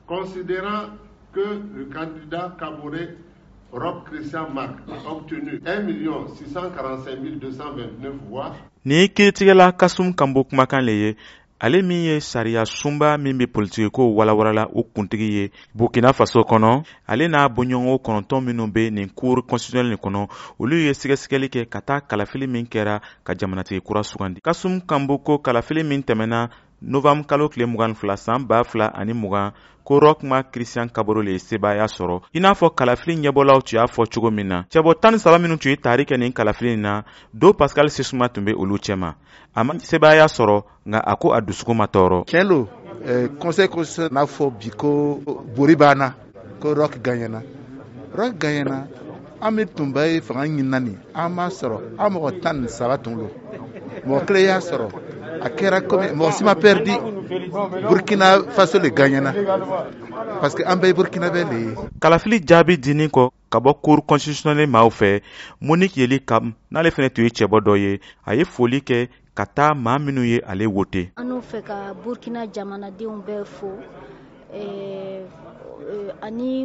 Considérant que le candidat Kaboré Roch Christian Marc a obtenu 1 645 229 voix. Ni kiiritigɛla Kasum Kambo kumakan le ye, ale min ye sariya sunba min bɛ politiki ko walawarala o kuntigi ye Burkina Faso kɔnɔ, ale n'a bɔɲɔgɔnw 9 minnu bɛ nin cour constitutionnelle kɔnɔ, olu ye sɛgɛsɛgɛli kɛ ka taa kalafili min kɛra ka jamanatigi kura sugandi. Kasum Kambo ko kalafili min tɛmɛna Novembre kalo tile 22 san 2020 ko Roch Marc Christian Kabore le ye sebaaya sɔrɔ, i n'a fɔ kalafili ɲɛbɔlaw tun y'a fɔ cogo min na. Cɛbɔ 13 minnu tun ye taari kɛ nin kalafili na, do Pascal Sesuma tun bɛ olu cɛma. A ma sebaaya sɔrɔ, nka a ko a dusukun ma tɔɔrɔ. Tiɲɛ lo, conseil constitutionnel n'a fɔ bi ko bori banna, ko Roch gagnera. Roch gagnera, an bɛ tunba ye fanga ɲinina nin, an m'a sɔrɔ, an mɔgɔ 13 tun lo. Mɔgɔ kelen y'a sɔrɔ, a kɛra comme mɔgɔ si ma perdu. Burkina Faso le gagnera parce que an bɛɛ ye Burkinabé le ye. Kalafili jaabi dini kɔ ka bɔ cour constitutionnelle maaw fɛ, Monique Yeli Kam n'ale fɛnɛ tun ye cɛbɔ dɔ ye, a ye foli kɛ ka taa maa minnu ye ale wote. An n'o fɛ ka Burkina jamanadenw bɛɛ fo, ani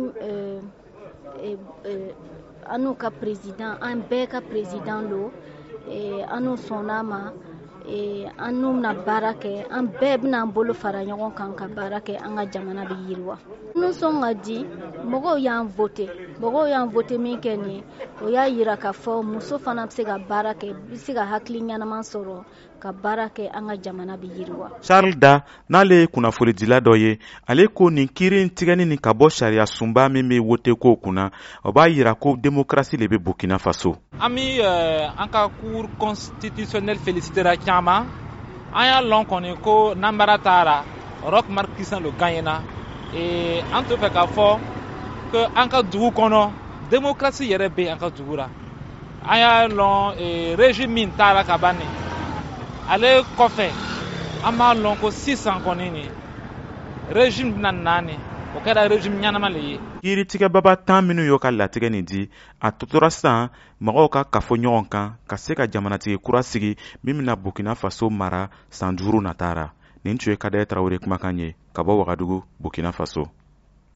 an n'u ka président, an bɛɛ ka président lo, an n'u sɔnn'a ma, an n'u na baara kɛ, an bɛɛ bɛna an bolo fara ɲɔgɔn kan ka baara kɛ, an ka jamana bɛ yiriwa. N'u sɔn ka di, mɔgɔw y'an vote min kɛ nin, o y'a yira k'a fɔ muso fana bɛ se ka baara kɛ, bɛ se ka hakili ɲɛnama sɔrɔ ka baara kɛ, an ka jamana bɛ yiriwa. Charles Da n'ale ye kunnafonidila dɔ ye, ale ko nin kiiri in tigɛni nin ka bɔ sariya sunba min bɛ wote ko kunna, o b'a yira ko démocratie le bɛ Burkina Faso. An bɛ an ka cour constitutionnelle félicitera caman, an y'a lɔn kɔni ko n'an baara taara Roch Marc Christian le gagnera, an t'o fɛ k'a fɔ ko an ka dugu kɔnɔ démocratie yɛrɛ bɛ an ka dugu la. An y'a lɔn régime min taara ka ban nin, ale kɔfɛ an b'a lɔn ko sisan kɔni nin régime bɛna nani, o kɛra régime ɲanama le ye. Kiiritigɛbaba 10 minnu y'o ka latigɛ nin di, a totora sisan mɔgɔw ka kafo ɲɔgɔn kan ka se ka jamanatigi kura sigi min bɛna Burkina Faso mara san 5 nataara. Nin tun ye Kadaye Tarawele kumakan ye ka bɔ Wagadugu, Burkina Faso.